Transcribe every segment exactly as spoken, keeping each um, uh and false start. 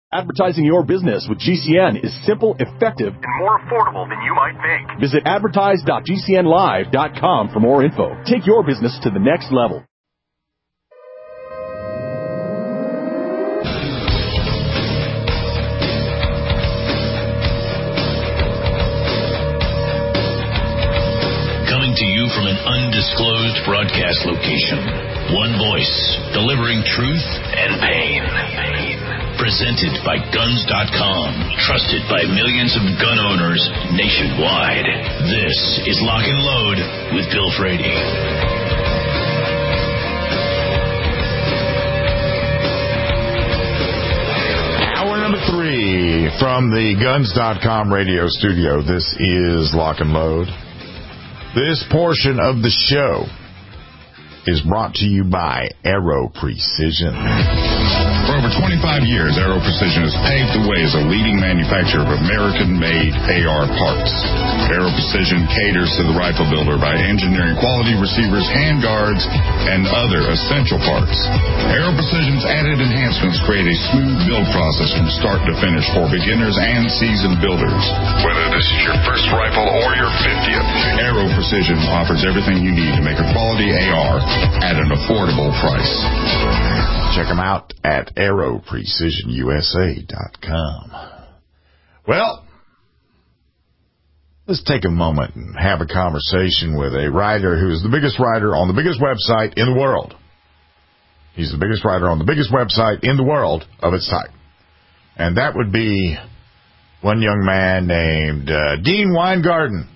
Advertising your business with G C N is simple, effective, and more affordable than you might think. Visit advertise dot g c n live dot com for more info. Take your business to the next level. Coming to you from an undisclosed broadcast location. One voice, delivering truth and pain. Presented by guns dot com, trusted by millions of gun owners nationwide. This is Lock and Load with Bill Frady. Hour number three from the guns dot com radio studio. This is Lock and Load. This portion of the show is brought to you by Aero Precision. For over twenty-five years, Aero Precision has paved the way as a leading manufacturer of American-made A R parts. Aero Precision caters to the rifle builder by engineering quality receivers, handguards, and other essential parts. Aero Precision's added enhancements create a smooth build process from start to finish for beginners and seasoned builders. Whether this is your first rifle or your fiftieth, Aero Precision offers everything you need to make a quality A R at an affordable price. Check them out at aero precision u s a dot com. Well, let's take a moment and have a conversation with a writer who is the biggest writer on the biggest website in the world. He's the biggest writer on the biggest website in the world of its type. And that would be one young man named uh, Dean Weingarten.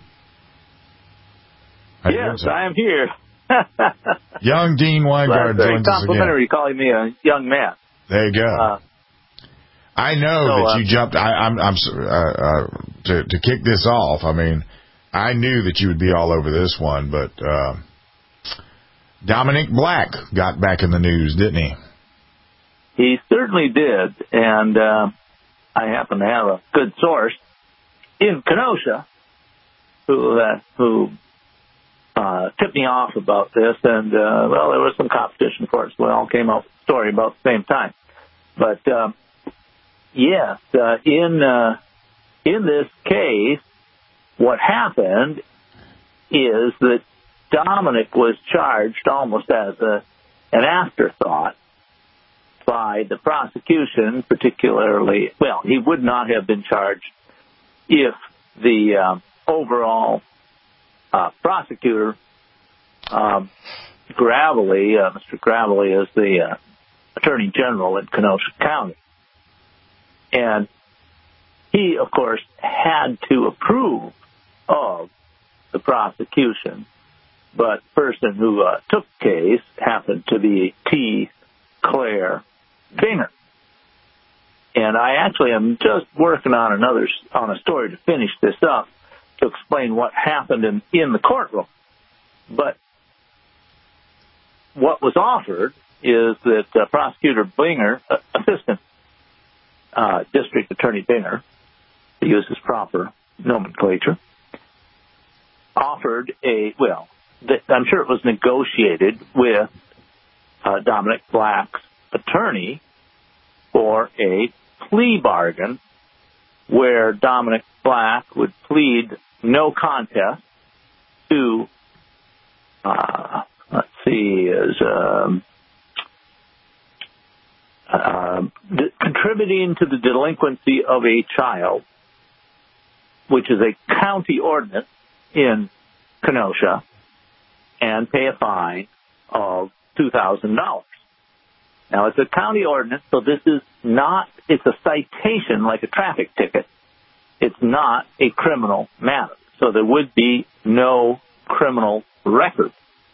How Yes, I am here. Young Dean Weingarten That's very joins us again. complimentary calling me a young man. There you go. Uh, I know so, that uh, you jumped. I, I'm, I'm uh, uh, to to kick this off. I mean, I knew that you would be all over this one, but uh, Dominic Black got back in the news, didn't he? He certainly did, and uh, I happen to have a good source in Kenosha who uh, who. Uh, tipped me off about this, and, uh, well, there was some competition for it, so we all came out with a story about the same time. But, uh, yes, uh, in, uh, in this case, what happened is that Dominic was charged almost as a, an afterthought by the prosecution, particularly, well, he would not have been charged if the uh, overall Uh, prosecutor, um, Gravely, uh, Mister Gravely is the uh, Attorney General in Kenosha County. And he, of course, had to approve of the prosecution. But the person who uh, took the case happened to be T. Claire Binger. And I actually am just working on another on a story to finish this up, to explain what happened in, in the courtroom. But what was offered is that uh, Prosecutor Binger, uh, Assistant uh, District Attorney Binger, to use his proper nomenclature, offered a, well, th- I'm sure it was negotiated with uh, Dominic Black's attorney for a plea bargain where Dominic Black would plead no contest to, uh, let's see, is um, uh, d- contributing to the delinquency of a child, which is a county ordinance in Kenosha, and pay a fine of two thousand dollars. Now, it's a county ordinance, so this is not, it's a citation like a traffic ticket. It's not a criminal matter, so there would be no criminal record.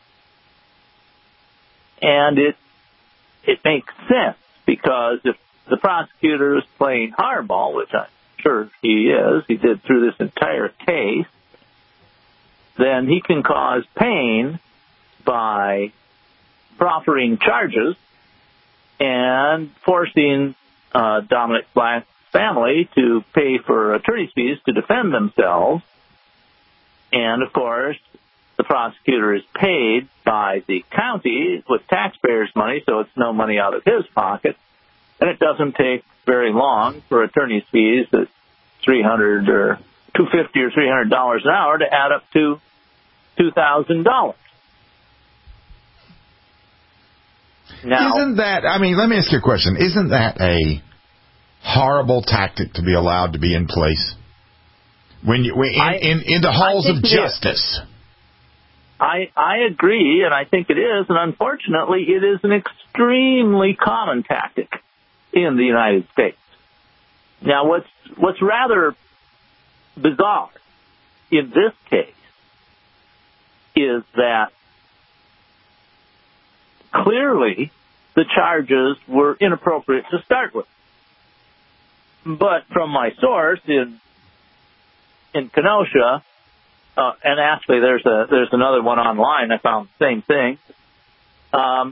And it it makes sense, because if the prosecutor is playing hardball, which I'm sure he is, he did through this entire case, then he can cause pain by proffering charges and forcing uh, Dominic Black's family to pay for attorney's fees to defend themselves. And, of course, the prosecutor is paid by the county with taxpayers' money, so it's no money out of his pocket. And it doesn't take very long for attorney's fees at three hundred dollars or two hundred fifty dollars or three hundred dollars an hour to add up to two thousand dollars. Now, isn't that, I mean, let me ask you a question. Isn't that a horrible tactic to be allowed to be in place? When you, when, in, I, in, in the halls of justice. I, I agree, and I think it is, and unfortunately it is an extremely common tactic in the United States. Now, what's, what's rather bizarre in this case is that clearly the charges were inappropriate to start with. But from my source in in Kenosha, uh, and actually there's a there's another one online, I found the same thing. Um,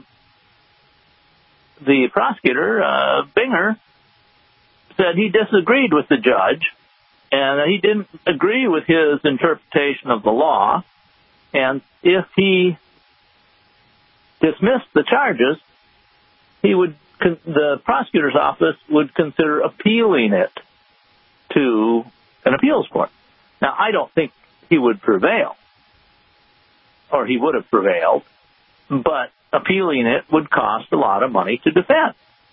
the prosecutor, uh, Binger, said he disagreed with the judge, and he didn't agree with his interpretation of the law, and if he dismissed the charges, he would the prosecutor's office would consider appealing it to an appeals court. Now, I don't think he would prevail, or he would have prevailed, but appealing it would cost a lot of money to defend.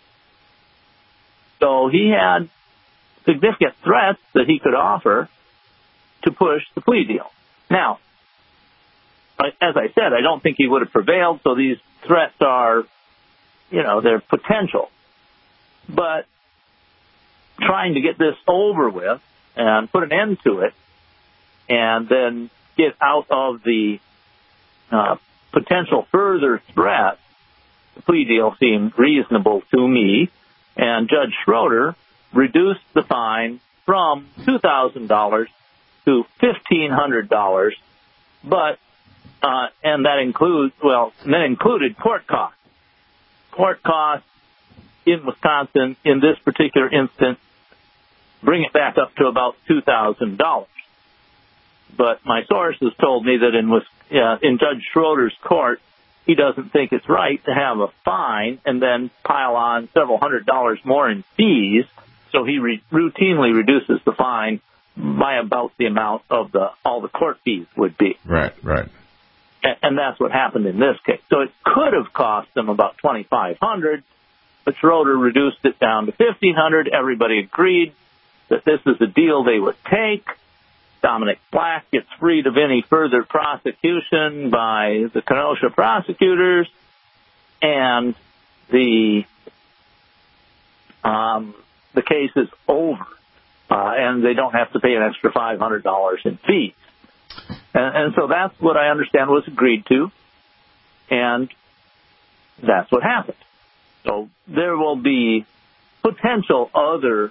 So he had significant threats that he could offer to push the plea deal. Now, as I said, I don't think he would have prevailed, so these threats are, you know, they're potential. But trying to get this over with and put an end to it and then get out of the uh, potential further threat, the plea deal seemed reasonable to me, and Judge Schroeder reduced the fine from two thousand dollars to fifteen hundred dollars, but Uh, and that includes, well, that included court costs. Court costs in Wisconsin, in this particular instance, bring it back up to about two thousand dollars. But my sources told me that in, uh, in Judge Schroeder's court, he doesn't think it's right to have a fine and then pile on several hundred dollars more in fees, so he re- routinely reduces the fine by about the amount of the all the court fees would be. Right, right. And that's what happened in this case. So it could have cost them about twenty-five hundred dollars, but Schroeder reduced it down to fifteen hundred dollars. Everybody agreed that this is a deal they would take. Dominic Black gets freed of any further prosecution by the Kenosha prosecutors, and the um, the case is over, uh, and they don't have to pay an extra five hundred dollars in fees. And, and so that's what I understand was agreed to, and that's what happened. So there will be potential other,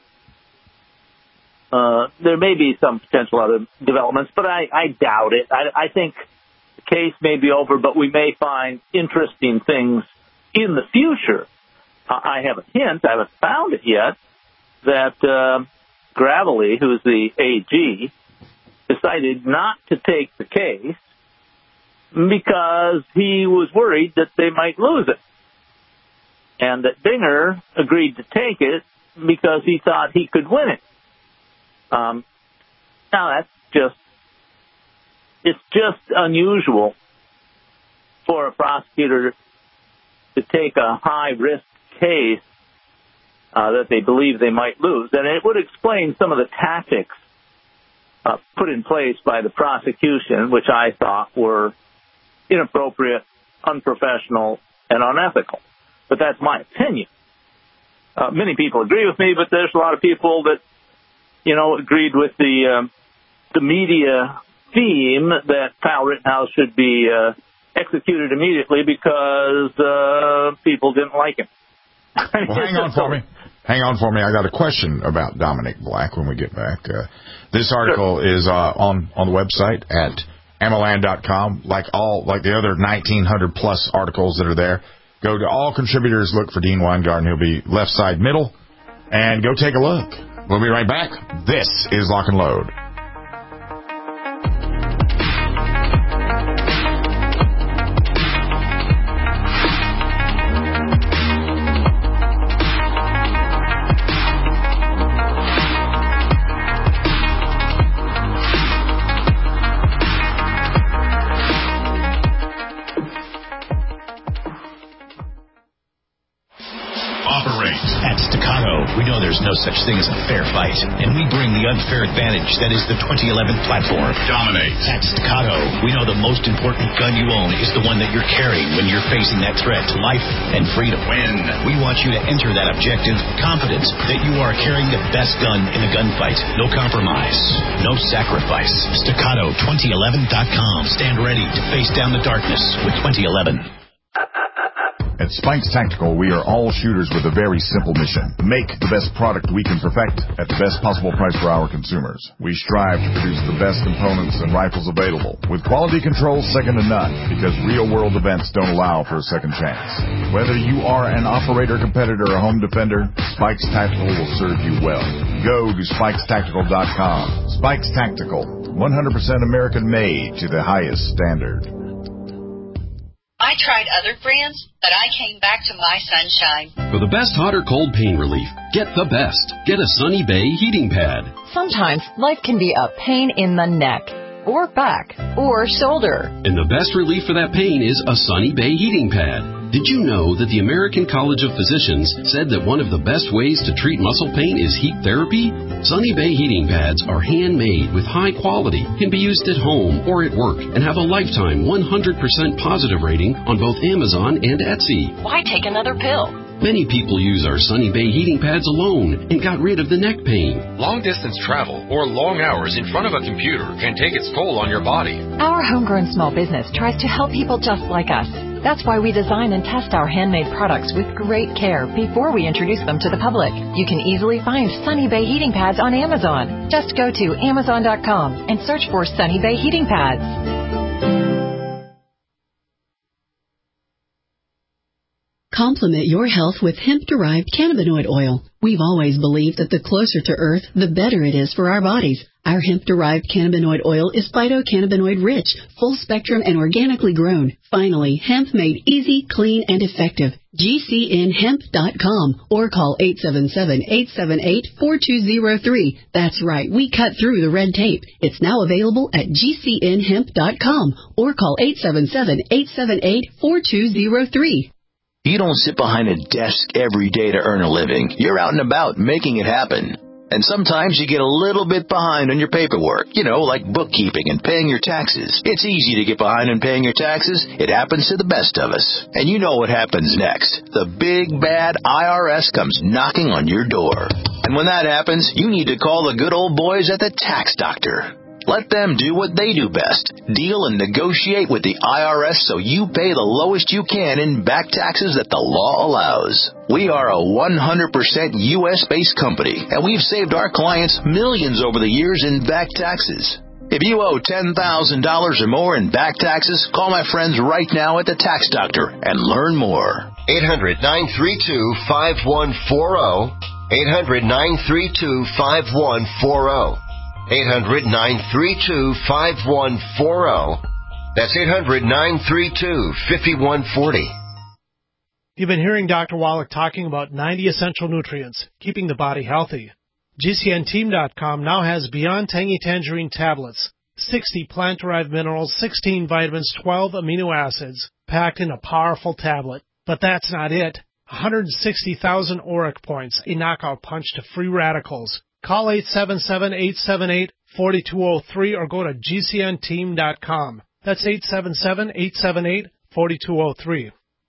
uh, there may be some potential other developments, but I, I doubt it. I, I think the case may be over, but we may find interesting things in the future. Uh, I have a hint, I haven't found it yet, that uh, Gravely, who's the A G, decided not to take the case because he was worried that they might lose it. And that Binger agreed to take it because he thought he could win it. Um, now that's just, it's just unusual for a prosecutor to take a high-risk case uh, that they believe they might lose. And it would explain some of the tactics uh, put in place by the prosecution, which I thought were inappropriate, unprofessional, and unethical. But that's my opinion. Uh, many people agree with me, but there's a lot of people that, you know, agreed with the uh, the media theme that Kyle Rittenhouse should be uh, executed immediately because uh, people didn't like him. Well, hang on for me. Hang on for me. I got a question about Dominic Black when we get back. Uh, this article sure. is uh, on on the website at Amaland dot com. Like all, like the other nineteen hundred plus articles that are there. Go to all contributors, look for Dean Weingarten. He'll be left side middle, and go take a look. We'll be right back. This is Lock and Load. There's no such thing as a fair fight, and we bring the unfair advantage that is the twenty eleven platform. Dominate. At Staccato, we know the most important gun you own is the one that you're carrying when you're facing that threat to life and freedom. Win. We want you to enter that objective confident that you are carrying the best gun in a gunfight. No compromise, no sacrifice. Staccato twenty eleven dot com. Stand ready to face down the darkness with twenty eleven. At Spikes Tactical, we are all shooters with a very simple mission. Make the best product we can perfect at the best possible price for our consumers. We strive to produce the best components and rifles available, with quality control second to none, because real-world events don't allow for a second chance. Whether you are an operator, competitor, or home defender, Spikes Tactical will serve you well. Go to spikes tactical dot com. Spikes Tactical, one hundred percent American-made to the highest standard. I tried other brands, but I came back to my Sunshine. For the best hot or cold pain relief, get the best. Get a Sunny Bay heating pad. Sometimes life can be a pain in the neck, or back, or shoulder. And the best relief for that pain is a Sunny Bay heating pad. Did you know that the American College of Physicians said that one of the best ways to treat muscle pain is heat therapy? Sunny Bay heating pads are handmade with high quality, can be used at home or at work, and have a lifetime one hundred percent positive rating on both Amazon and Etsy. Why take another pill? Many people use our Sunny Bay heating pads alone and got rid of the neck pain. Long-distance travel or long hours in front of a computer can take its toll on your body. Our homegrown small business tries to help people just like us. That's why we design and test our handmade products with great care before we introduce them to the public. You can easily find Sunny Bay heating pads on Amazon. Just go to amazon dot com and search for Sunny Bay heating pads. Complement your health with hemp-derived cannabinoid oil. We've always believed that the closer to Earth, the better it is for our bodies. Our hemp-derived cannabinoid oil is phytocannabinoid rich, full-spectrum, and organically grown. Finally, hemp made easy, clean, and effective. G C N hemp dot com or call eight seven seven, eight seven eight, four two zero three. That's right, we cut through the red tape. It's now available at G C N hemp dot com or call eight seven seven, eight seven eight, four two zero three. You don't sit behind a desk every day to earn a living. You're out and about making it happen. And sometimes you get a little bit behind on your paperwork, you know, like bookkeeping and paying your taxes. It's easy to get behind on paying your taxes. It happens to the best of us. And you know what happens next. The big, bad I R S comes knocking on your door. And when that happens, you need to call the good old boys at the Tax Doctor. Let them do what they do best. Deal and negotiate with the I R S so you pay the lowest you can in back taxes that the law allows. We are a one hundred percent U S-based company, and we've saved our clients millions over the years in back taxes. If you owe ten thousand dollars or more in back taxes, call my friends right now at the Tax Doctor and learn more. eight hundred, nine three two, five one four zero. eight hundred, nine three two, five one four zero. eight hundred, nine three two, five one four zero. That's eight hundred, nine three two, five one four zero. You've been hearing Doctor Wallach talking about ninety essential nutrients, keeping the body healthy. G C N team dot com now has Beyond Tangy Tangerine tablets, sixty plant-derived minerals, sixteen vitamins, twelve amino acids, packed in a powerful tablet. But that's not it. one hundred sixty thousand auric points, a knockout punch to free radicals. Call eight seven seven, eight seven eight, four two zero three or go to G C N team dot com. That's eight seven seven, eight seven eight, four two zero three.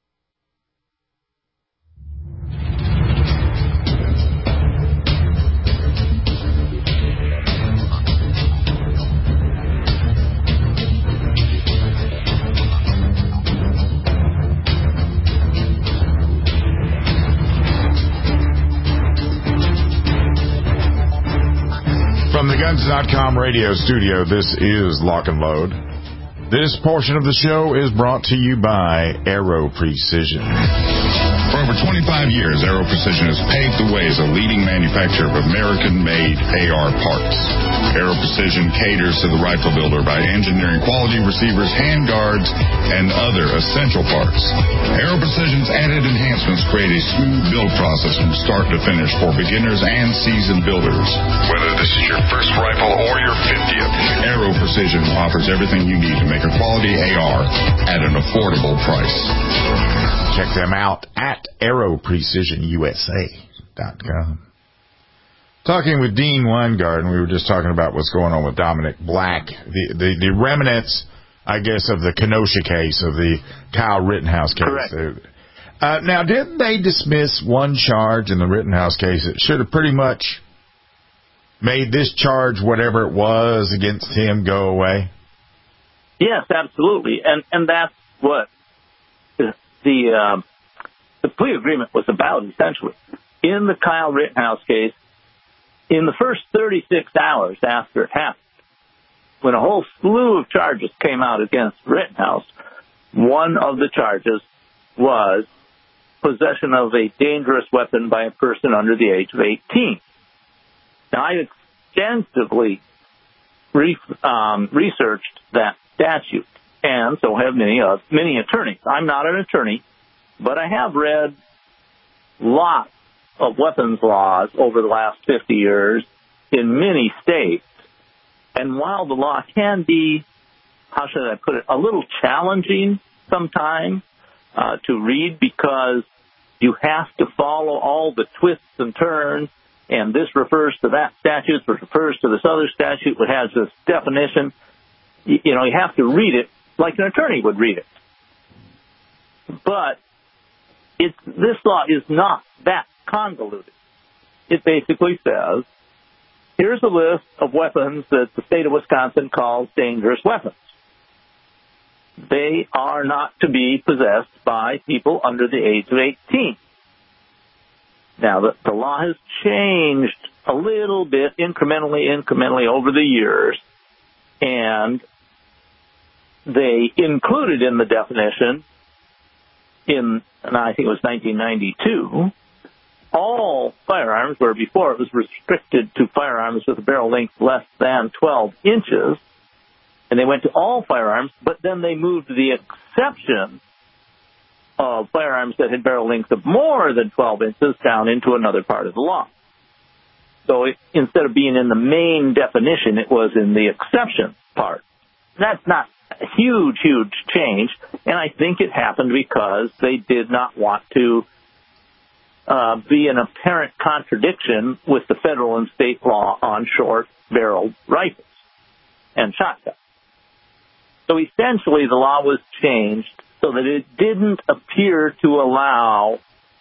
From the Guns dot com radio studio, this is Lock and Load. This portion of the show is brought to you by Aero Precision. For over twenty-five years, Aero Precision has paved the way as a leading manufacturer of American-made A R parts. Aero Precision caters to the rifle builder by engineering quality receivers, handguards, and other essential parts. Aero Precision's added enhancements create a smooth build process from start to finish for beginners and seasoned builders. Whether this is your first rifle or your fiftieth, Aero Precision offers everything you need to make a quality A R at an affordable price. Check them out at aero precision U S A dot com. Talking with Dean Weingarten, we were just talking about what's going on with Dominic Black, the the, the remnants, I guess, of the Kenosha case, of the Kyle Rittenhouse case. Correct. Uh, now, didn't they dismiss one charge in the Rittenhouse case that should have pretty much made this charge, whatever it was against him, go away? Yes, absolutely, and and that's what the the, uh, the plea agreement was about, essentially. In the Kyle Rittenhouse case, in the first thirty-six hours after it happened, when a whole slew of charges came out against Rittenhouse, one of the charges was possession of a dangerous weapon by a person under the age of eighteen. Now, I extensively re- um, researched that statute, and so have many uh, many attorneys. I'm not an attorney, but I have read lots of weapons laws over the last fifty years in many states. And while the law can be, how should I put it, a little challenging sometimes uh, to read, because you have to follow all the twists and turns, and this refers to that statute, which refers to this other statute, which has this definition. You, you know, you have to read it like an attorney would read it. But it's, this law is not that convoluted. It basically says, here's a list of weapons that the state of Wisconsin calls dangerous weapons. They are not to be possessed by people under the age of eighteen. Now, the, the law has changed a little bit, incrementally, incrementally over the years, and they included in the definition, in, and I think it was nineteen ninety-two, all firearms, where before it was restricted to firearms with a barrel length less than twelve inches, and they went to all firearms, but then they moved the exception of firearms that had barrel lengths of more than twelve inches down into another part of the law. So it, instead of being in the main definition, it was in the exception part. That's not a huge, huge change, and I think it happened because they did not want to Uh, be an apparent contradiction with the federal and state law on short-barreled rifles and shotguns. So essentially, the law was changed so that it didn't appear to allow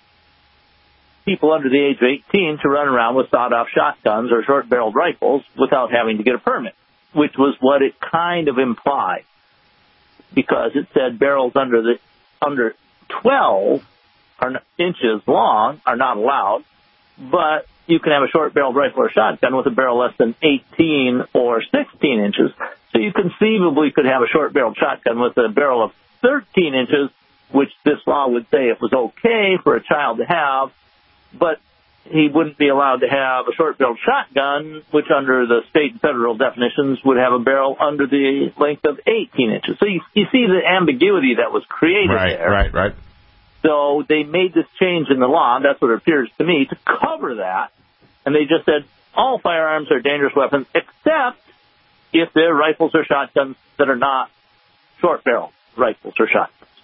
people under the age of eighteen to run around with sawed-off shotguns or short-barreled rifles without having to get a permit, which was what it kind of implied, because it said barrels under the under twelve are inches long are not allowed, but you can have a short-barreled rifle or shotgun with a barrel less than eighteen or sixteen inches. So you conceivably could have a short-barreled shotgun with a barrel of thirteen inches, which this law would say it was okay for a child to have, but he wouldn't be allowed to have a short-barreled shotgun, which under the state and federal definitions would have a barrel under the length of eighteen inches. So you, you see the ambiguity that was created right, there. Right, right, right. So they made this change in the law, and that's what it appears to me, to cover that. And they just said all firearms are dangerous weapons, except if they're rifles or shotguns that are not short-barrel rifles or shotguns.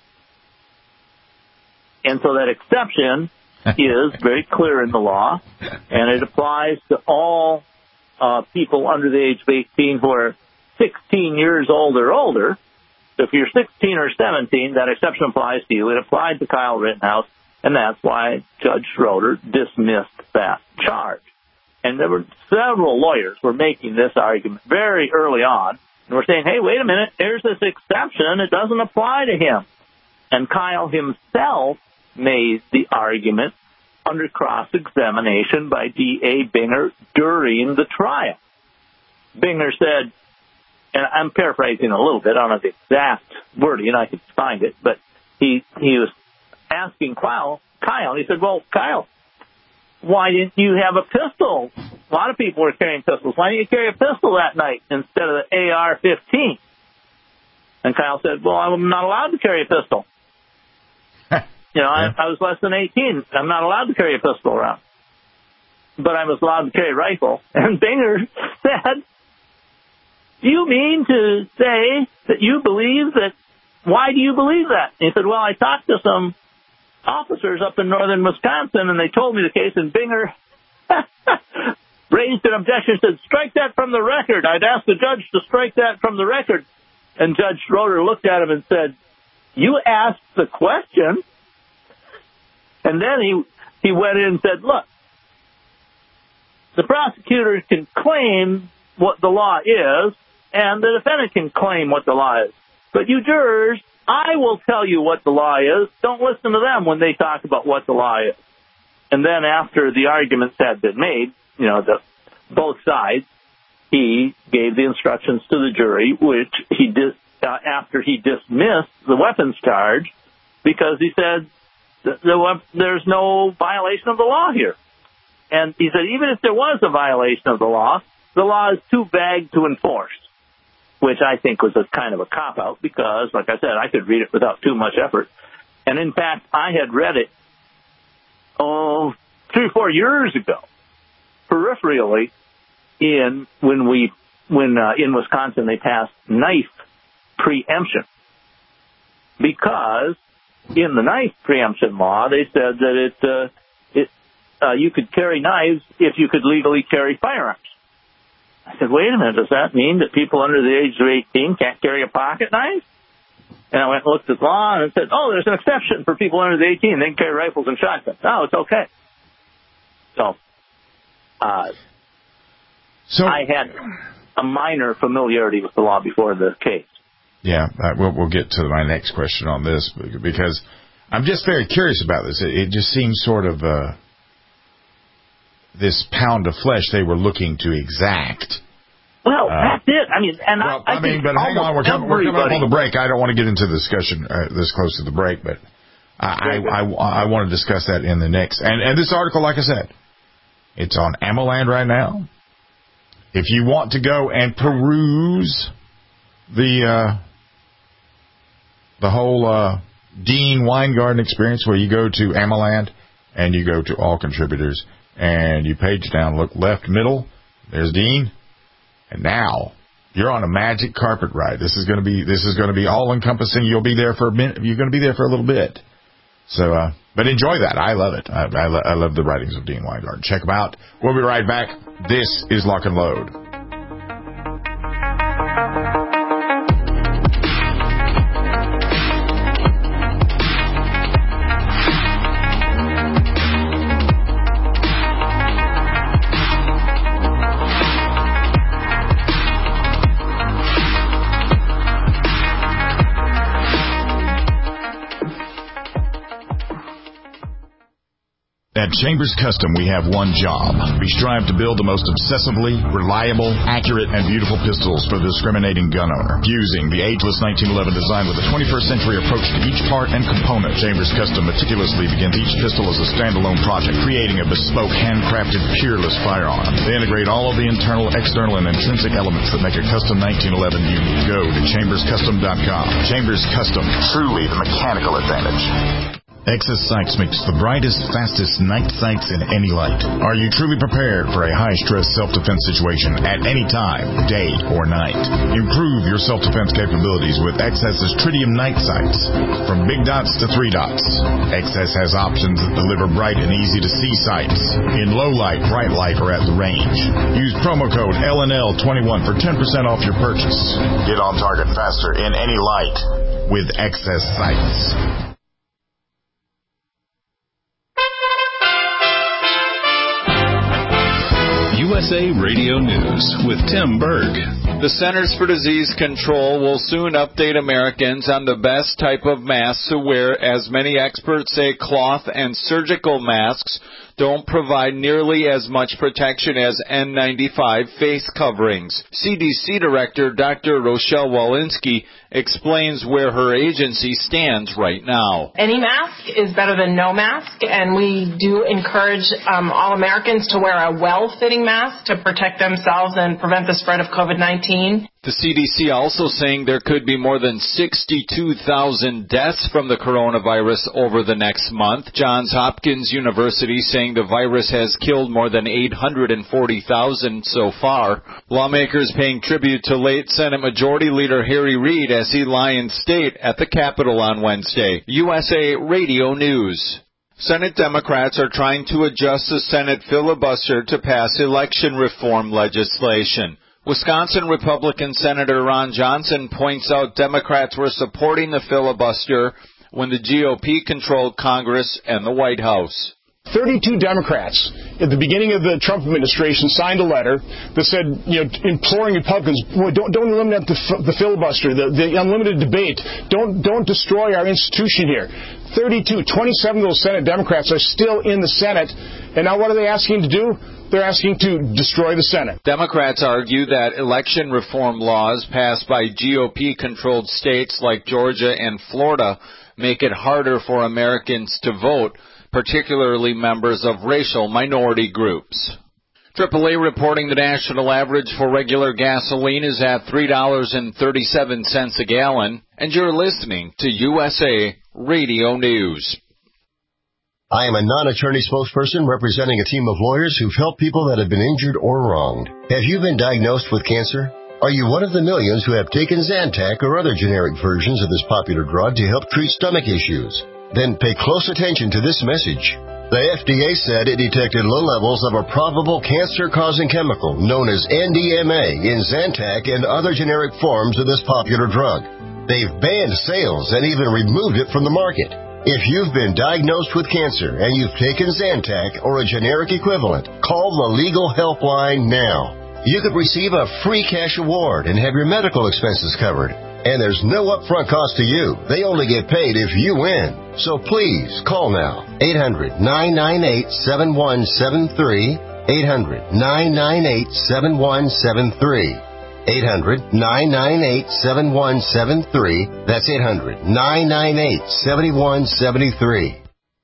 And so that exception is very clear in the law, and it applies to all uh, people under the age of eighteen who are sixteen years old or older. So if you're sixteen or seventeen, that exception applies to you. It applied to Kyle Rittenhouse, and that's why Judge Schroeder dismissed that charge. And there were several lawyers were making this argument very early on, and were saying, hey, wait a minute, there's this exception. It doesn't apply to him. And Kyle himself made the argument under cross-examination by D A Binger during the trial. Binger said, and I'm paraphrasing a little bit, I don't know the exact wording, I could find it, but he he was asking Kyle, Kyle, he said, well, Kyle, why didn't you have a pistol? A lot of people were carrying pistols. Why didn't you carry a pistol that night instead of the A R fifteen? And Kyle said, well, I'm not allowed to carry a pistol. you know, yeah. I, I was less than eighteen. I'm not allowed to carry a pistol around. But I was allowed to carry a rifle. And Binger said, do you mean to say that you believe that, why do you believe that? And he said, well, I talked to some officers up in northern Wisconsin, and they told me the case, and Binger raised an objection, said, strike that from the record. I'd asked the judge to strike that from the record. And Judge Schroeder looked at him and said, you asked the question. And then he, he went in and said, look, the prosecutor can claim what the law is, and the defendant can claim what the law is. But you jurors, I will tell you what the law is. Don't listen to them when they talk about what the law is. And then after the arguments had been made, you know, the, both sides, he gave the instructions to the jury, which he did uh, after he dismissed the weapons charge, because he said the, the, there's no violation of the law here. And he said even if there was a violation of the law, the law is too vague to enforce, which I think was a kind of a cop-out because, like I said, I could read it without too much effort. And, in fact, I had read it, oh, three or four years ago, peripherally, in when we when uh, in Wisconsin they passed knife preemption, because in the knife preemption law they said that it uh, it uh, you could carry knives if you could legally carry firearms. I said, wait a minute, does that mean that people under the age of eighteen can't carry a pocket knife? And I went and looked at the law and said, oh, there's an exception for people under the eighteen. They can carry rifles and shotguns. No, it's okay. So, uh, so I had a minor familiarity with the law before the case. Yeah, uh, we'll, we'll get to my next question on this, because I'm just very curious about this. It, it just seems sort of uh, this pound of flesh they were looking to exact. Well, uh, that's it. I mean, and well, I, I, I mean, but hang on, we're coming, we're coming up on the break. I don't want to get into the discussion uh, this close to the break, but I, I, I, I want to discuss that in the next. And, and this article, like I said, it's on AmmoLand right now. If you want to go and peruse the uh, the whole uh, Dean Weingarten experience, where you go to AmmoLand and you go to all contributors and you page down, look left, middle, there's Dean. And now you're on a magic carpet ride. This is going to be this is going to be all encompassing. You'll be there for a minute. You're going to be there for a little bit. So, uh, but enjoy that. I love it. I, I, I love the writings of Dean Weingarten. Check them out. We'll be right back. This is Lock and Load. At Chambers Custom, we have one job. We strive to build the most obsessively, reliable, accurate, and beautiful pistols for the discriminating gun owner. Fusing the ageless nineteen eleven design with a twenty-first century approach to each part and component, Chambers Custom meticulously begins each pistol as a standalone project, creating a bespoke, handcrafted, peerless firearm. They integrate all of the internal, external, and intrinsic elements that make a custom nineteen eleven unique. Go to chambers custom dot com. Chambers Custom, truly the mechanical advantage. Excess Sights makes the brightest, fastest night sights in any light. Are you truly prepared for a high-stress self-defense situation at any time, day or night? Improve your self-defense capabilities with Excess's Tritium night sights. From big dots to three dots, Excess has options that deliver bright and easy-to-see sights in low light, bright light, or at the range. Use promo code L N L twenty-one for ten percent off your purchase. Get on target faster in any light with Excess Sights. U S A Radio News with Tim Berg. The Centers for Disease Control will soon update Americans on the best type of masks to wear, as many experts say cloth and surgical masks don't provide nearly as much protection as N ninety-five face coverings. C D C Director Doctor Rochelle Walensky explains where her agency stands right now. Any mask is better than no mask, and we do encourage um, all Americans to wear a well-fitting mask to protect themselves and prevent the spread of COVID nineteen. The C D C also saying there could be more than sixty-two thousand deaths from the coronavirus over the next month. Johns Hopkins University saying the virus has killed more than eight hundred forty thousand so far. Lawmakers paying tribute to late Senate Majority Leader Harry Reid as he lie in state at the Capitol on Wednesday. U S A Radio News. Senate Democrats are trying to adjust the Senate filibuster to pass election reform legislation. Wisconsin Republican Senator Ron Johnson points out Democrats were supporting the filibuster when the G O P controlled Congress and the White House. thirty-two Democrats at the beginning of the Trump administration signed a letter that said, you know, imploring Republicans, boy, don't don't eliminate the, the filibuster, the, the unlimited debate. Don't don't destroy our institution here. thirty-two, twenty-seven of those Senate Democrats are still in the Senate, and now what are they asking to do? They're asking to destroy the Senate. Democrats argue that election reform laws passed by G O P-controlled states like Georgia and Florida make it harder for Americans to vote, particularly members of racial minority groups. triple A reporting the national average for regular gasoline is at three dollars and thirty-seven cents a gallon, and you're listening to U S A Radio News. I am a non-attorney spokesperson representing a team of lawyers who've helped people that have been injured or wronged. Have you been diagnosed with cancer? Are you one of the millions who have taken Zantac or other generic versions of this popular drug to help treat stomach issues? Then pay close attention to this message. The F D A said it detected low levels of a probable cancer-causing chemical known as N D M A in Zantac and other generic forms of this popular drug. They've banned sales and even removed it from the market. If you've been diagnosed with cancer and you've taken Zantac or a generic equivalent, call the Legal Helpline now. You could receive a free cash award and have your medical expenses covered. And there's no upfront cost to you. They only get paid if you win. So please, call now. eight hundred, nine nine eight, seven one seven three. eight hundred, nine nine eight, seven one seven three. eight hundred, nine nine eight, seven one seven three. That's eight hundred, nine nine eight, seven one seven three.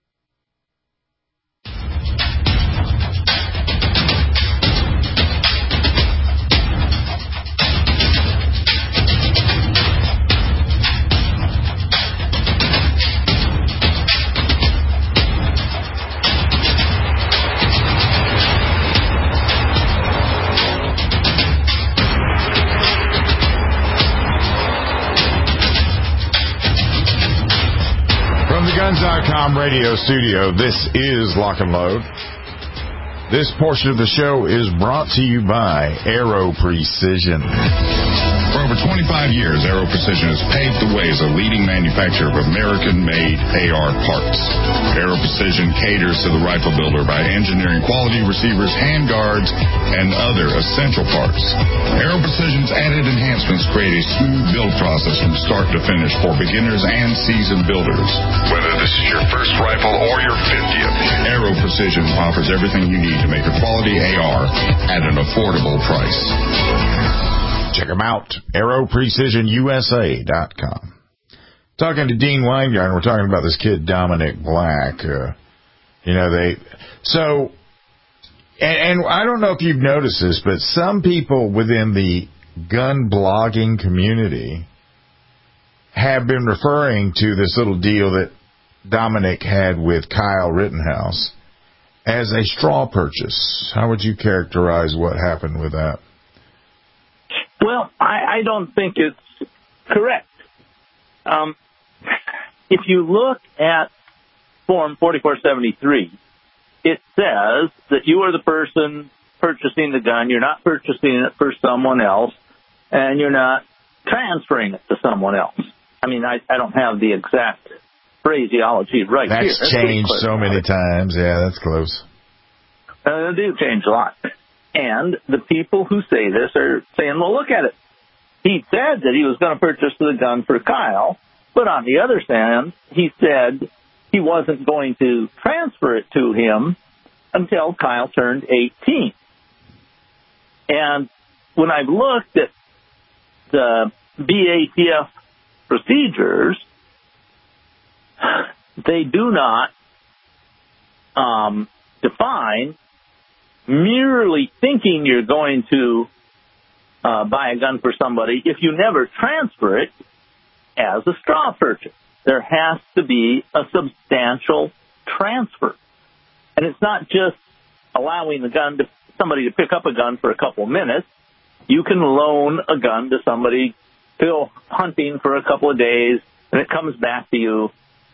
Guns dot com radio studio, this is Lock and Load. This portion of the show is brought to you by Aero Precision. For over twenty-five years, Aero Precision has paved the way as a leading manufacturer of American-made A R parts. Aero Precision caters to the rifle builder by engineering quality receivers, handguards, and other essential parts. Aero Precision's added enhancements create a smooth build process from start to finish for beginners and seasoned builders. Whether this is your first rifle or your fiftieth, Aero Precision offers everything you need to make a quality A R at an affordable price. Check them out, aero precision U S A dot com. Talking to Dean Weingarten, we're talking about this kid, Dominic Black. Uh, you know, they... So, and, and I don't know if you've noticed this, but some people within the gun blogging community have been referring to this little deal that Dominic had with Kyle Rittenhouse as a straw purchase. How would you characterize what happened with that? Well, I, I don't think it's correct. Um, if you look at Form forty-four seventy-three, it says that you are the person purchasing the gun. You're not purchasing it for someone else, and you're not transferring it to someone else. I mean, I, I don't have the exact phraseology right that's here. That's changed so many times. Yeah, that's close. Uh, they do change a lot. And the people who say this are saying, well, look at it. He said that he was going to purchase the gun for Kyle, but on the other hand, he said he wasn't going to transfer it to him until Kyle turned eighteen. And when I've looked at the B A T F procedures, they do not um, define merely thinking you're going to uh, buy a gun for somebody if you never transfer it as a straw purchase. There has to be a substantial transfer. And it's not just allowing the gun to somebody to pick up a gun for a couple minutes. You can loan a gun to somebody, go hunting for a couple of days, and it comes back to you.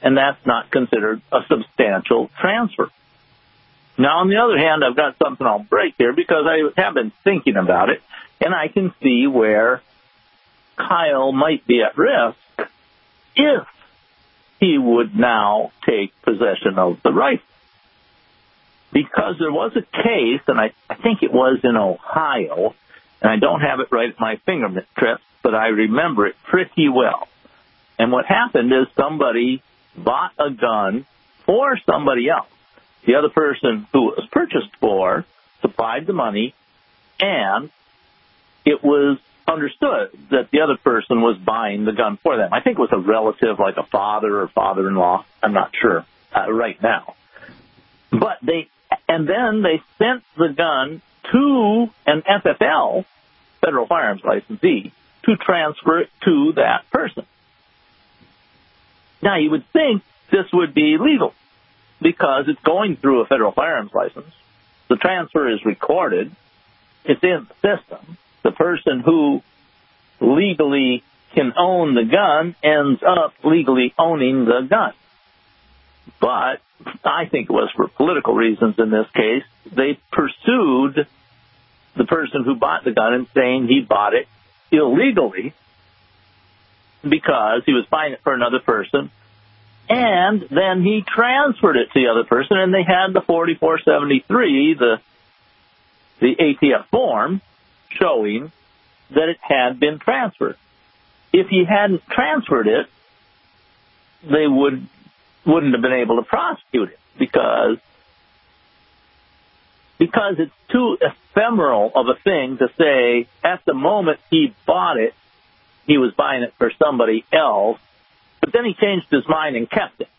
and that's not considered a substantial transfer. Now, on the other hand, I've got something I'll break here because I have been thinking about it, and I can see where Kyle might be at risk if he would now take possession of the rifle. Because there was a case, and I, I think it was in Ohio, and I don't have it right at my fingertips, but I remember it pretty well. And what happened is somebody bought a gun for somebody else. The other person who it was purchased for supplied the money, and it was understood that the other person was buying the gun for them. I think it was a relative, like a father or father-in-law. I'm not sure uh, right now. But they, and then they sent the gun to an F F L, Federal Firearms Licensee, to transfer it to that person. Now, you would think this would be legal because it's going through a federal firearms license. The transfer is recorded. It's in the system. The person who legally can own the gun ends up legally owning the gun. But I think it was for political reasons in this case. They pursued the person who bought the gun and saying he bought it illegally because he was buying it for another person. And then he transferred it to the other person, and they had the forty-four seventy-three, the the A T F form, showing that it had been transferred. If he hadn't transferred it, they would, wouldn't have been able to prosecute it because, because it's too ephemeral of a thing to say at the moment he bought it, he was buying it for somebody else, but then he changed his mind and kept it.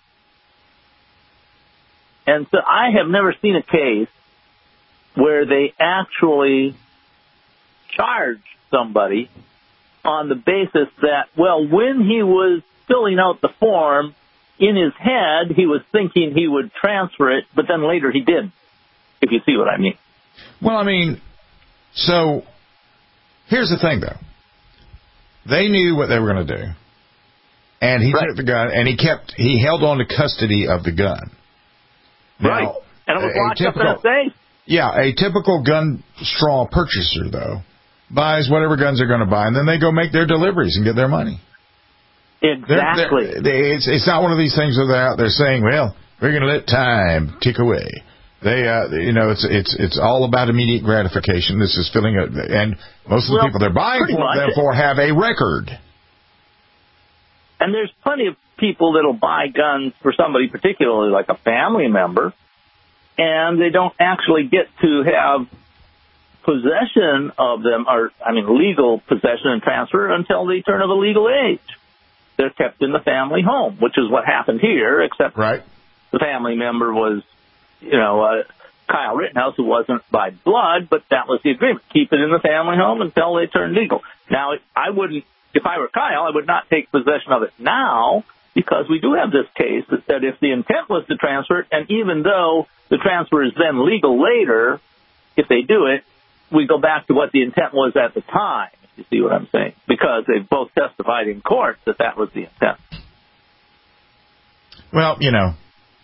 And so I have never seen a case where they actually charged somebody on the basis that, well, when he was filling out the form, in his head, he was thinking he would transfer it, but then later he didn't, if you see what I mean. Well, I mean, so here's the thing, though. They knew what they were going to do, and he right. took the gun, and he kept, he held on to custody of the gun. Now, right, and it was locked typical, up in a safe. Yeah, a typical gun straw purchaser, though, buys whatever guns they're going to buy, and then they go make their deliveries and get their money. Exactly. They're, they're, it's, it's not one of these things where they're out there saying, well, we're going to let time tick away. They, uh, you know, it's it's it's all about immediate gratification. This is filling a, and most of the well, people they're buying for them for have a record. And there's plenty of people that'll buy guns for somebody, particularly like a family member, and they don't actually get to have possession of them, or I mean, legal possession and transfer until they turn of a legal age. They're kept in the family home, which is what happened here, except right. the family member was, you know, uh, Kyle Rittenhouse, who wasn't by blood, but that was the agreement. Keep it in the family home until they turn legal. Now, I wouldn't, if I were Kyle, I would not take possession of it now, because we do have this case that said if the intent was to transfer it, and even though the transfer is then legal later, if they do it, we go back to what the intent was at the time, if you see what I'm saying, because they both testified in court that that was the intent. Well, you know,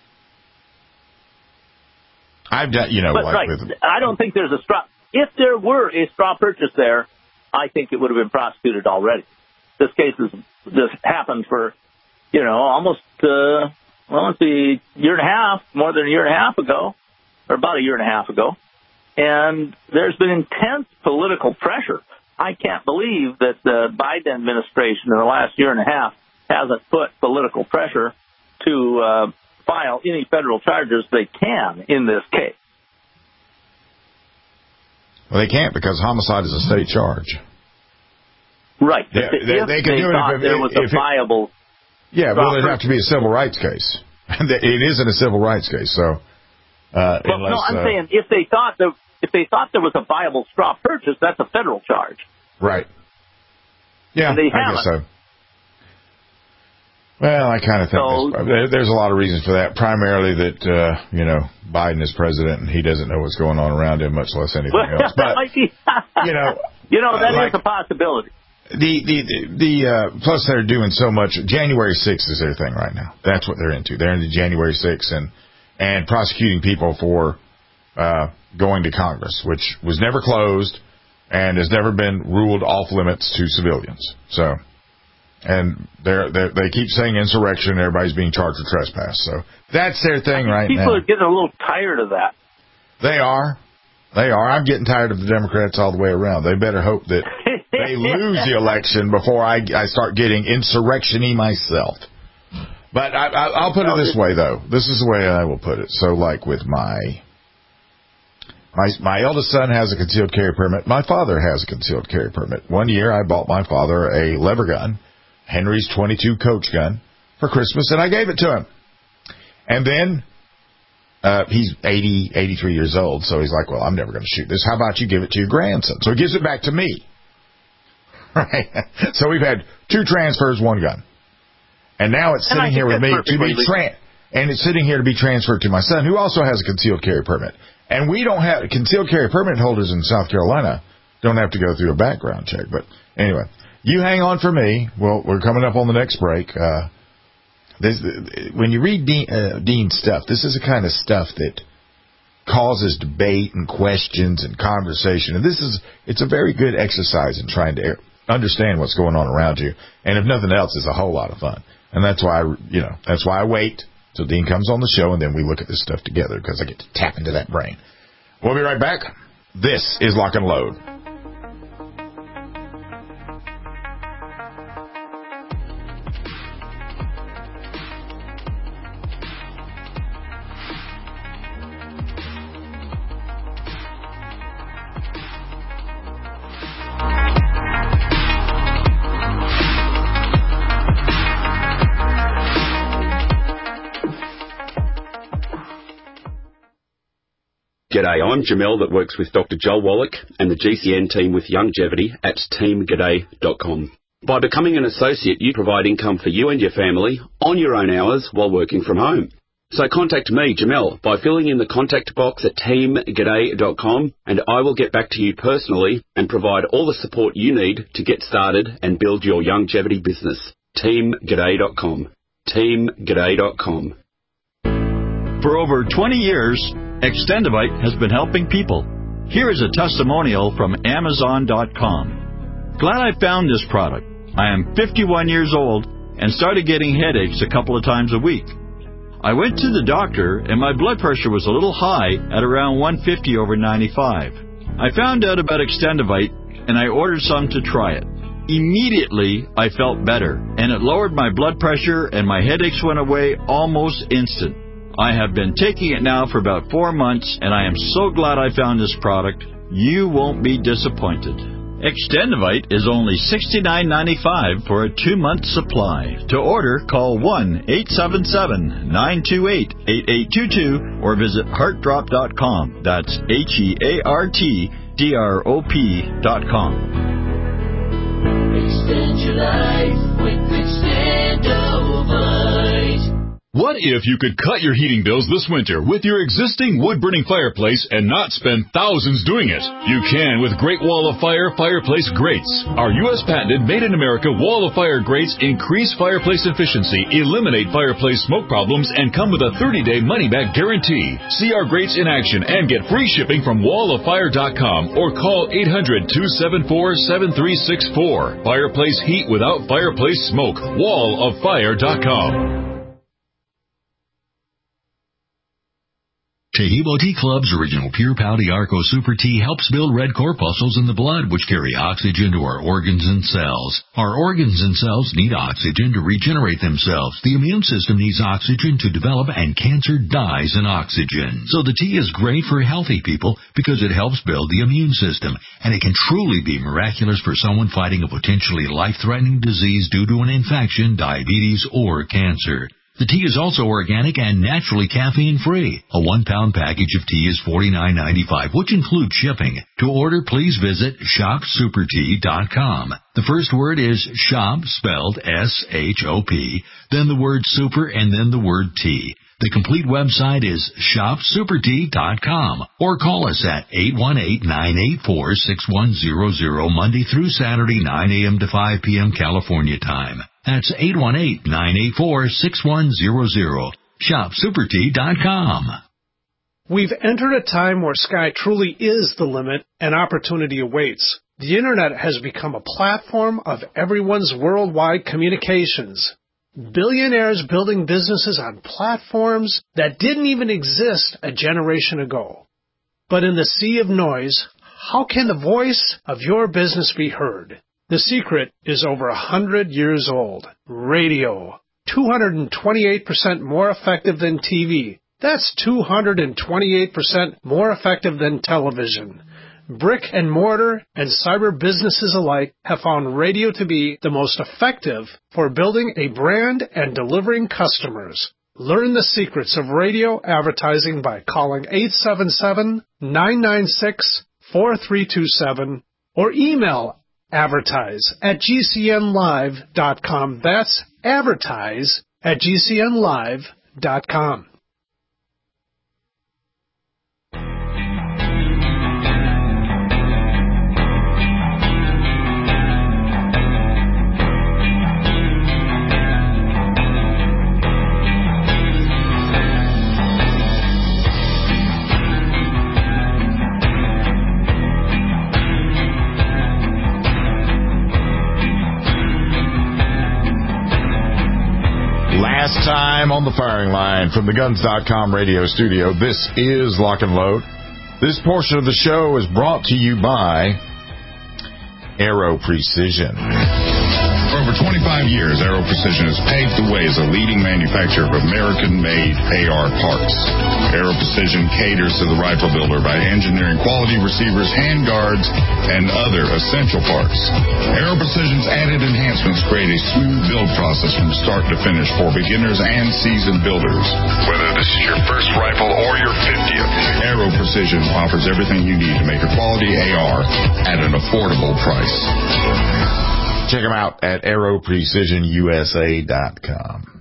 I've done, you know, but like right, with, I don't think there's a straw. If there were a straw purchase there, I think it would have been prosecuted already. This case is this happened for, you know, almost uh, well, let's see, a year and a half, more than a year and a half ago, or about a year and a half ago, and there's been intense political pressure. I can't believe that the Biden administration in the last year and a half hasn't put political pressure to uh, file any federal charges they can in this case. Well, they can't because homicide is a state charge. Right. They, they, if they can they do it thought if, there was if a viable... It, yeah, well, it'd have to be a civil rights case. It isn't a civil rights case, so... Uh, well, unless, no, I'm uh, saying if they thought that if they thought there was a viable straw purchase, that's a federal charge. Right. Yeah, and they I guess so. Well, I kind of think so, there's, there's a lot of reasons for that. Primarily that, uh, you know, Biden is president and he doesn't know what's going on around him, much less anything well, else. But, you know... You know, that uh, like, is a possibility. The the the uh, plus they're doing so much. January sixth is their thing right now. That's what they're into. They're into January sixth and and prosecuting people for uh, going to Congress, which was never closed and has never been ruled off limits to civilians. So, and they're, they're they keep saying insurrection. And everybody's being charged with trespass. So that's their thing right people now. People are getting a little tired of that. They are. They are. I'm getting tired of the Democrats all the way around. They better hope that they lose the election before I, I start getting insurrection-y myself. But I, I, I'll put it this way, though. This is the way I will put it. So, like with my, my my eldest son has a concealed carry permit. My father has a concealed carry permit. One year, I bought my father a lever gun, Henry's twenty-two Coach gun, for Christmas, and I gave it to him. And then uh, he's eighty, eighty-three years old, so he's like, well, I'm never going to shoot this. How about you give it to your grandson? So he gives it back to me. Right. So we've had two transfers, one gun. And now it's sitting here with me to be tra- and it's sitting here to be transferred to my son, who also has a concealed carry permit. And we don't have concealed carry permit holders in South Carolina don't have to go through a background check. But anyway, you hang on for me. Well, we're coming up on the next break. Uh, this, when you read Dean, uh, Dean's stuff, this is the kind of stuff that causes debate and questions and conversation. And this is it's a very good exercise in trying to understand what's going on around you. And if nothing else, it's a whole lot of fun. And that's why, I, you know, that's why I wait till Dean comes on the show, and then we look at this stuff together, because I get to tap into that brain. We'll be right back. This is Lock and Load. G'day, I'm Jamel that works with Doctor Joel Wallach and the G C N team with Longevity at team g'day dot com. By becoming an associate, you provide income for you and your family on your own hours while working from home. So contact me, Jamel, by filling in the contact box at team g'day dot com, and I will get back to you personally and provide all the support you need to get started and build your longevity business. team g'day dot com. team g'day dot com. For over twenty years, Extendivite has been helping people. Here is a testimonial from Amazon dot com. Glad I found this product. I am fifty-one years old and started getting headaches a couple of times a week. I went to the doctor and my blood pressure was a little high at around one fifty over ninety-five. I found out about Extendivite and I ordered some to try it. Immediately, I felt better, and it lowered my blood pressure and my headaches went away almost instant. I have been taking it now for about four months, and I am so glad I found this product. You won't be disappointed. Extendivite is only sixty-nine ninety-five for a two-month supply. To order, call one eight seven seven, nine two eight, eight eight two two or visit heart drop dot com. That's H E A R T D R O P dot com. Extend your life with Extendivite. What if you could cut your heating bills this winter with your existing wood-burning fireplace and not spend thousands doing it? You can with Great Wall of Fire Fireplace Grates. Our U S patented made-in-America Wall of Fire grates increase fireplace efficiency, eliminate fireplace smoke problems, and come with a thirty-day money-back guarantee. See our grates in action and get free shipping from wall of fire dot com or call eight hundred, two seven four, seven three six four. Fireplace heat without fireplace smoke. wall of fire dot com. Tahibo Tea Club's original Pure Pau Arco Super Tea helps build red corpuscles in the blood, which carry oxygen to our organs and cells. Our organs and cells need oxygen to regenerate themselves. The immune system needs oxygen to develop, and cancer dies in oxygen. So the tea is great for healthy people because it helps build the immune system, and it can truly be miraculous for someone fighting a potentially life-threatening disease due to an infection, diabetes, or cancer. The tea is also organic and naturally caffeine-free. A one-pound package of tea is forty-nine ninety-five, which includes shipping. To order, please visit shop super tea dot com. The first word is shop, spelled S H O P, then the word super, and then the word tea. The complete website is shop super tea dot com or call us at eight one eight, nine eight four, six one zero zero Monday through Saturday, nine a.m. to five p.m. California time. That's eight one eight, nine eight four, six one zero zero. shop super tea dot com. We've entered a time where sky truly is the limit and opportunity awaits. The Internet has become a platform of everyone's worldwide communications. Billionaires building businesses on platforms that didn't even exist a generation ago. But in the sea of noise, how can the voice of your business be heard? The secret is over a hundred years old. Radio. two hundred twenty-eight percent more effective than T V. That's two hundred twenty-eight percent more effective than television. Brick and mortar and cyber businesses alike have found radio to be the most effective for building a brand and delivering customers. Learn the secrets of radio advertising by calling eight seven seven, nine nine six, four three two seven or email advertise at g c n live dot com. That's advertise at g c n live dot com. Last time on the firing line from the guns dot com radio studio, this is Lock and Load. This portion of the show is brought to you by Aero Precision. For over twenty-five years, Aero Precision has paved the way as a leading manufacturer of American-made A R parts. Aero Precision caters to the rifle builder by engineering quality receivers, handguards, and other essential parts. Aero Precision's added enhancements create a smooth build process from start to finish for beginners and seasoned builders. Whether this is your first rifle or your fiftieth, Aero Precision offers everything you need to make a quality A R at an affordable price. Check them out at aero precision u s a dot com.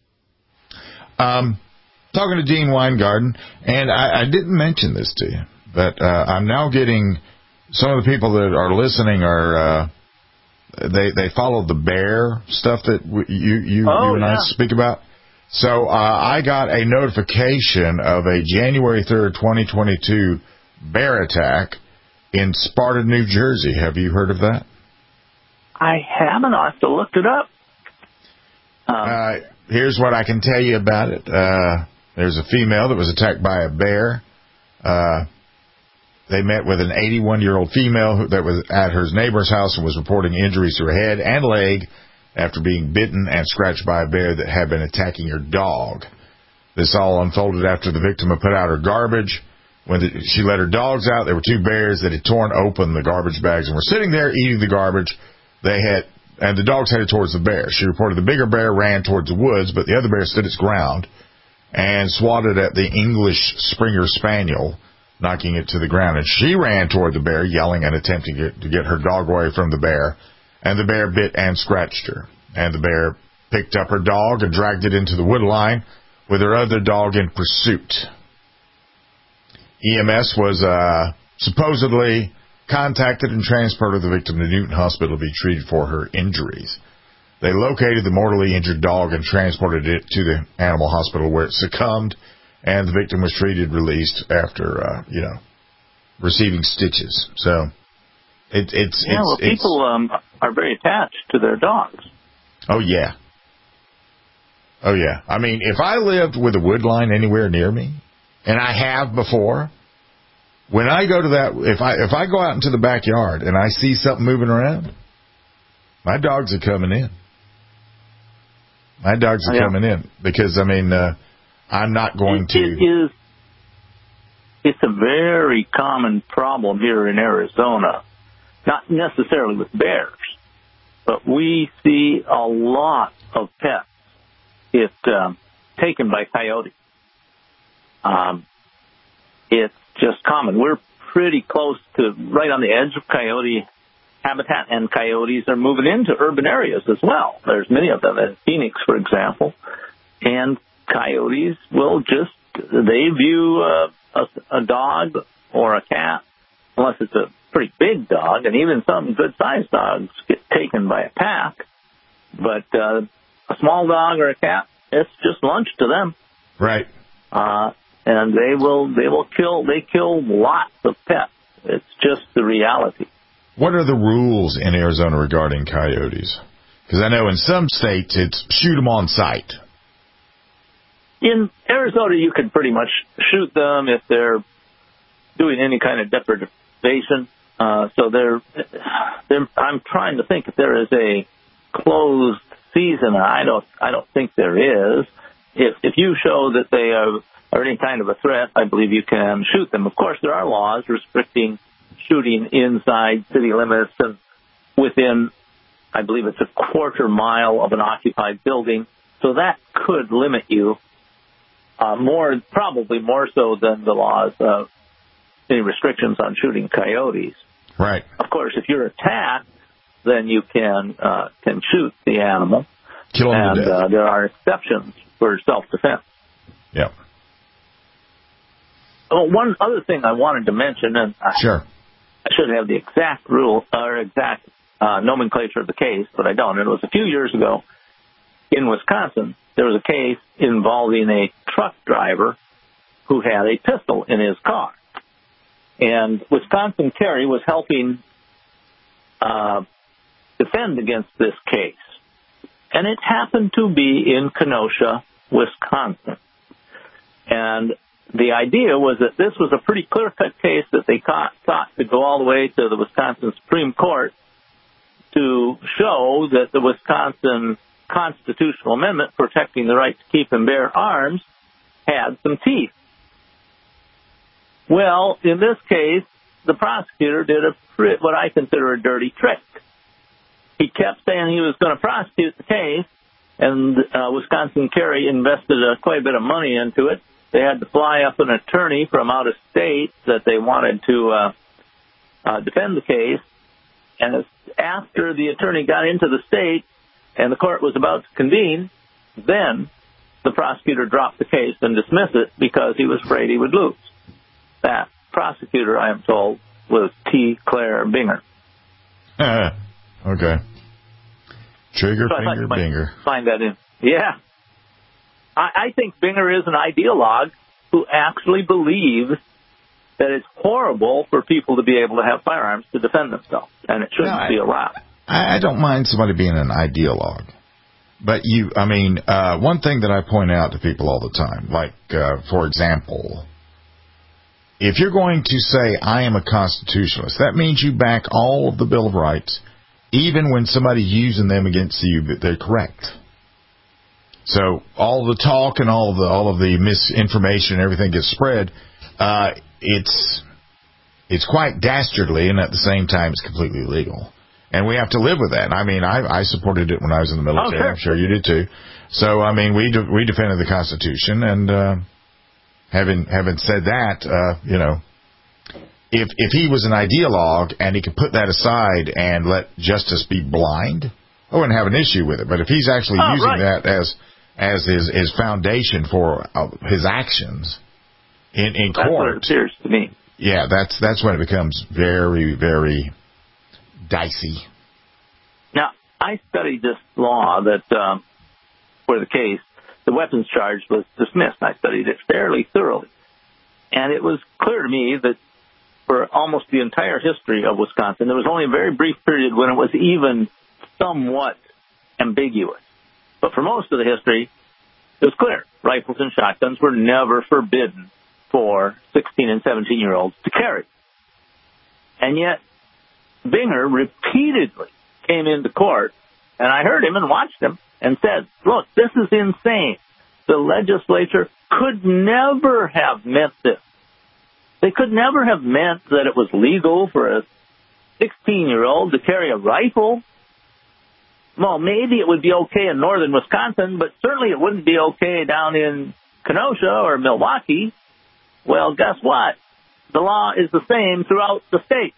Um, talking to Dean Weingarten, and I, I didn't mention this to you, but uh, I'm now getting some of the people that are listening are uh, they they follow the bear stuff that w- you you, oh, you and yeah. I speak about. So uh, I got a notification of a January third, twenty twenty-two bear attack in Sparta, New Jersey. Have you heard of that? I haven't. I'll have to look it up. Um, uh, here's what I can tell you about it. Uh, there's a female that was attacked by a bear. Uh, they met with an eighty-one-year-old female who, that was at her neighbor's house and was reporting injuries to her head and leg after being bitten and scratched by a bear that had been attacking her dog. This all unfolded after the victim had put out her garbage. When the, she let her dogs out, there were two bears that had torn open the garbage bags and were sitting there eating the garbage. They had, and the dogs headed towards the bear. She reported the bigger bear ran towards the woods, but the other bear stood its ground and swatted at the English Springer Spaniel, knocking it to the ground. And she ran toward the bear, yelling and attempting to get, to get her dog away from the bear. And the bear bit and scratched her. And the bear picked up her dog and dragged it into the wood line with her other dog in pursuit. E M S was uh, supposedly contacted and transported the victim to Newton Hospital to be treated for her injuries. They located the mortally injured dog and transported it to the animal hospital where it succumbed, and the victim was treated, released after, uh, you know, receiving stitches. So, it, it's... Yeah, it's, well, it's, people um, are very attached to their dogs. Oh, yeah. Oh, yeah. I mean, if I lived with a wood line anywhere near me, and I have before... When I go to that, if I if I go out into the backyard and I see something moving around, my dogs are coming in. My dogs are yeah. coming in because I mean uh, I'm not going it, to. It is. It's a very common problem here in Arizona, not necessarily with bears, but we see a lot of pets it um, taken by coyotes. Um, it's just common. We're pretty close to right on the edge of coyote habitat, and coyotes are moving into urban areas as well. There's many of them in Phoenix, for example, and coyotes will just, they view uh, a, a dog or a cat, unless it's a pretty big dog, and even some good-sized dogs get taken by a pack. But uh, a small dog or a cat, it's just lunch to them. Right. Uh, and they will they will kill they kill lots of pets. It's just the reality. What are the rules in Arizona regarding coyotes? Because I know in some states it's shoot them on sight. In Arizona, you can pretty much shoot them if they're doing any kind of depredation. Uh, so they're, they're, I'm trying to think if there is a closed season. I don't, I don't think there is. If, if you show that they are, are any kind of a threat, I believe you can shoot them. Of course, there are laws restricting shooting inside city limits and within, I believe it's a quarter mile of an occupied building. So that could limit you, uh, more, probably more so than the laws of any restrictions on shooting coyotes. Right. Of course, if you're attacked, then you can uh, can shoot the animal. Kill them and to death. Uh, there are exceptions for self-defense. Yeah. Oh, one other thing I wanted to mention, and sure. I should have the exact rule or exact uh, nomenclature of the case, but I don't. It was a few years ago in Wisconsin. There was a case involving a truck driver who had a pistol in his car. And Wisconsin Carry was helping uh, defend against this case. And it happened to be in Kenosha, Wisconsin. And the idea was that this was a pretty clear-cut case that they thought to go all the way to the Wisconsin Supreme Court to show that the Wisconsin constitutional amendment protecting the right to keep and bear arms had some teeth. Well, in this case, the prosecutor did a what I consider a dirty trick. He kept saying he was going to prosecute the case, and uh, Wisconsin Carry invested uh, quite a bit of money into it. They had to fly up an attorney from out of state that they wanted to uh, uh, defend the case. And after the attorney got into the state and the court was about to convene, then the prosecutor dropped the case and dismissed it because he was afraid he would lose. That prosecutor, I am told, was T. Claire Binger. Okay. Trigger, so finger, Binger. Find that in. Yeah. I, I think Binger is an ideologue who actually believes that it's horrible for people to be able to have firearms to defend themselves, and it shouldn't no, I, be allowed. I, I don't mind somebody being an ideologue. But you, I mean, uh, one thing that I point out to people all the time, like, uh, for example, if you're going to say, I am a constitutionalist, that means you back all of the Bill of Rights, even when somebody's using them against you, but they're correct. So all the talk and all of the, all of the misinformation and everything gets spread, uh, it's, it's quite dastardly, and at the same time, it's completely illegal. And we have to live with that. I mean, I, I supported it when I was in the military. Oh, sure. I'm sure you did too. So, I mean, we de- we defended the Constitution, and uh, having having said that, uh, you know, if if he was an ideologue and he could put that aside and let justice be blind, I wouldn't have an issue with it. But if he's actually oh, using right. that as as his his foundation for uh, his actions in in that's court, what it appears to me. Yeah, that's that's when it becomes very very dicey. Now, I studied this law that um, for the case, the weapons charge was dismissed. I studied it fairly thoroughly. And it was clear to me that for almost the entire history of Wisconsin, there was only a very brief period when it was even somewhat ambiguous. But for most of the history, it was clear. Rifles and shotguns were never forbidden for sixteen and seventeen-year-olds to carry. And yet, Binger repeatedly came into court, and I heard him and watched him, and said, look, this is insane. The legislature could never have meant this. They could never have meant that it was legal for a sixteen-year-old to carry a rifle. Well, maybe it would be okay in northern Wisconsin, but certainly it wouldn't be okay down in Kenosha or Milwaukee. Well, guess what? The law is the same throughout the state.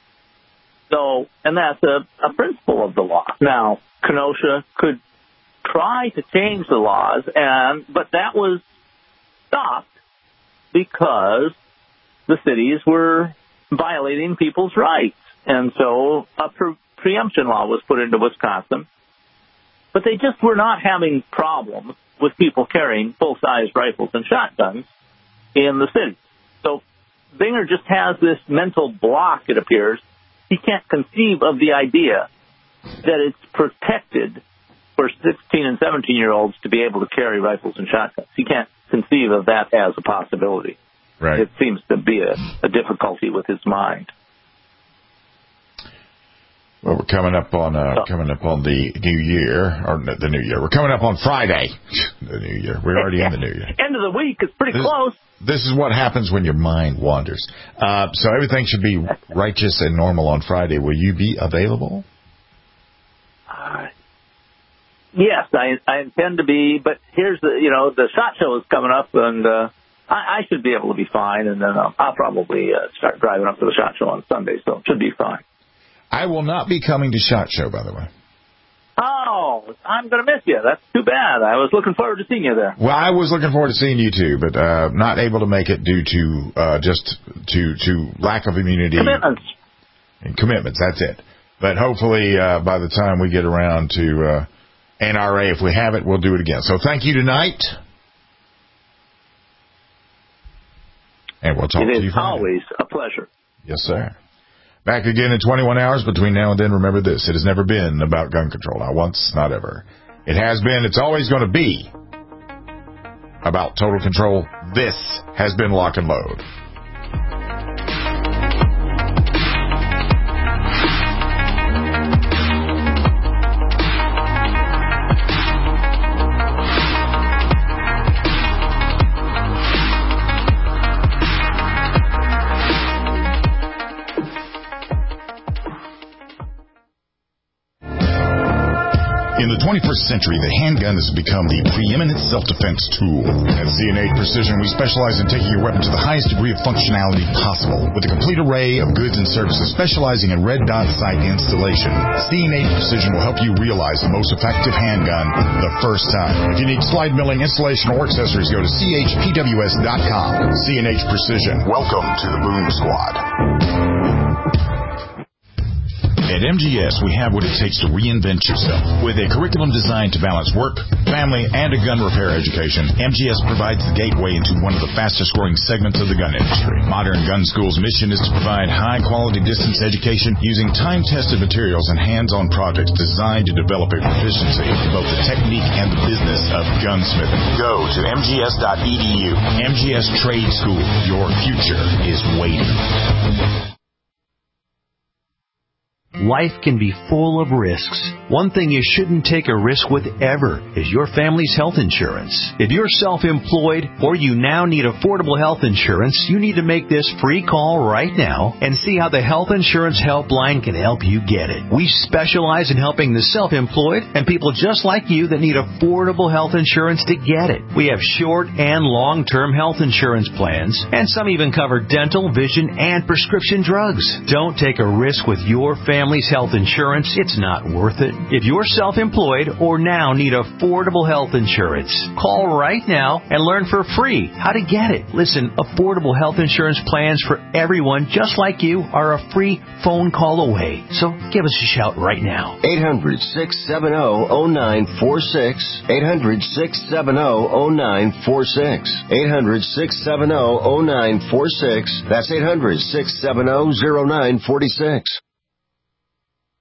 So, and that's a, a principle of the law. Now, Kenosha could try to change the laws, and but that was stopped because the cities were violating people's rights. And so a pre- preemption law was put into Wisconsin. But they just were not having problems with people carrying full-size rifles and shotguns in the city. So Binger just has this mental block, it appears. He can't conceive of the idea that it's protected for sixteen and seventeen-year-olds to be able to carry rifles and shotguns. He can't conceive of that as a possibility. Right. It seems to be a, a difficulty with his mind. Well, we're coming up on uh, oh. coming up on the new year, or the new year. We're coming up on Friday, the new year. We're already in the new year. End of the week. It's pretty this, close. This is what happens when your mind wanders. Uh, so everything should be righteous and normal on Friday. Will you be available? Uh, yes, I, I intend to be. But here's the, you know, the SHOT Show is coming up, and uh, I, I should be able to be fine. And then I'll, I'll probably uh, start driving up to the SHOT Show on Sunday, so it should be fine. I will not be coming to SHOT Show, by the way. Oh, I'm going to miss you. That's too bad. I was looking forward to seeing you there. Well, I was looking forward to seeing you too, but uh, not able to make it due to uh, just to to lack of immunity. Commitments. And commitments, that's it. But hopefully uh, by the time we get around to uh, N R A, if we have it, we'll do it again. So thank you tonight. And we'll talk it to you. It is always a pleasure. Yes, sir. Back again in twenty-one hours. Between now and then, remember this. It has never been about gun control. Not once, not ever. It has been, it's always going to be about total control. This has been Lock and Load. In the twenty-first century, the handgun has become the preeminent self-defense tool. At C and H Precision, we specialize in taking your weapon to the highest degree of functionality possible. With a complete array of goods and services specializing in red dot sight installation, C and H Precision will help you realize the most effective handgun the first time. If you need slide milling, installation, or accessories, go to C H P W S dot com. C and H Precision. Welcome to the Boom Squad. At M G S, we have what it takes to reinvent yourself. With a curriculum designed to balance work, family, and a gun repair education, M G S provides the gateway into one of the fastest-growing segments of the gun industry. Modern Gun School's mission is to provide high-quality distance education using time-tested materials and hands-on projects designed to develop a proficiency in both the technique and the business of gunsmithing. Go to M G S dot E D U. M G S Trade School. Your future is waiting. Life can be full of risks. One thing you shouldn't take a risk with ever is your family's health insurance. If you're self-employed or you now need affordable health insurance, you need to make this free call right now and see how the Health Insurance Helpline can help you get it. We specialize in helping the self-employed and people just like you that need affordable health insurance to get it. We have short and long-term health insurance plans, and some even cover dental, vision, and prescription drugs. Don't take a risk with your family. Family's health insurance, it's not worth it. If you're self-employed or now need affordable health insurance, call right now and learn for free how to get it. Listen, affordable health insurance plans for everyone just like you are a free phone call away. So give us a shout right now. eight hundred, six seven zero, zero nine four six. eight hundred, six seven zero, zero nine four six. eight hundred, six seven zero, zero nine four six. That's eight hundred, six seven zero, zero nine four six.